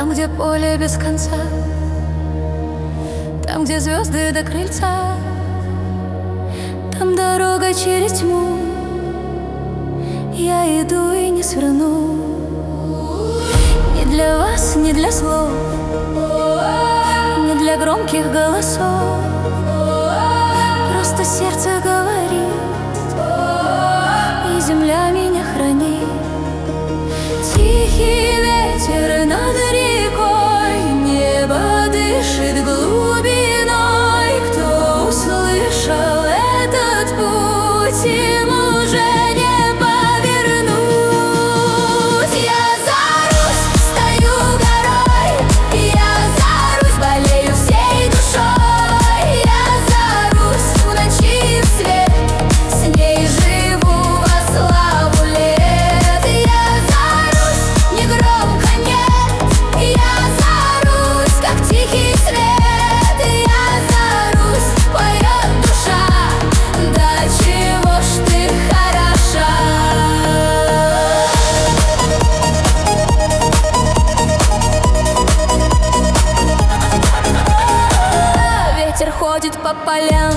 Там, где поле без конца, там, где звезды до крыльца, там дорога через тьму. Я иду и не сверну. Не для вас, не для слов, не для громких голосов. Просто сердце говорит, и земля меня хранит. Тихий ветер над рекой, небо дышит глубиной. Кто услышал этот путь, им уже не повернуть. Я за Русь стою горой, я за Русь болею всей душой. Я за Русь в ночи и в свет, с ней живу во славу лет. Я за Русь, не громко, нет, я за Русь, как тихий свет. Я за Русь, поет душа, да чего ж ты хороша. Ветер ходит по полям,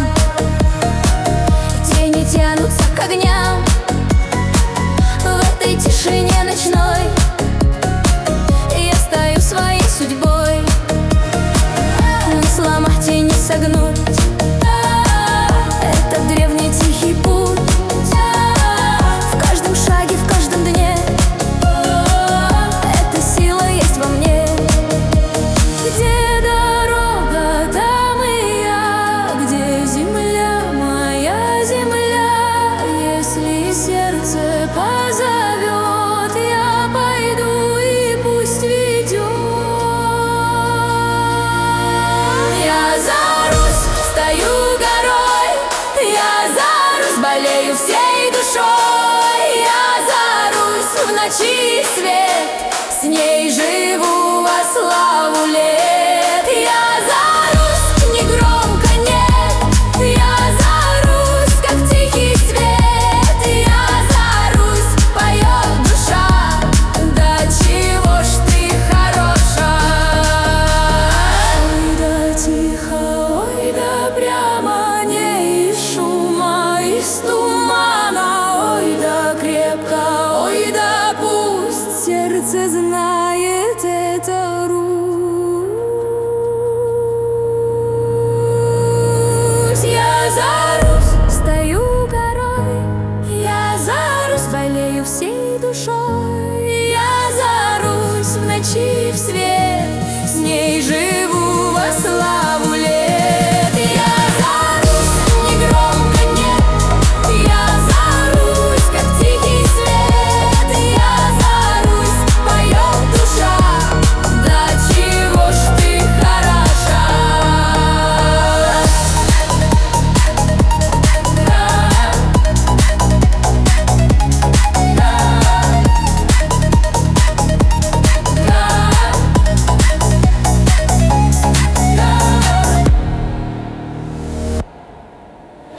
тени тянутся к огням. В этой тишине ночной я стою своей судьбой. Не сломать и не согнуть этот древний тихий путь. В каждом шаге, в каждом дне эта сила есть во мне. Где дорога, там и я, где земля, моя земля. Если сердце позовет, я пойду и пусть ведет. Я за Русь стою горой, я за Русь болею всей душой. Я за Русь в ночи и свет, с ней живу во славу лет. Я за Русь, не громко, нет, я за Русь, как тихий свет. Я за Русь, поет душа, да чего ж ты хороша. Ой, да тихо, ой, да прямо, не из шума, из тумана. Ой, да крепко, ой, да пусть сердце знает это Русь. Я за Русь стою горой, я за Русь болею всей душой. Я за Русь в ночи и в свет.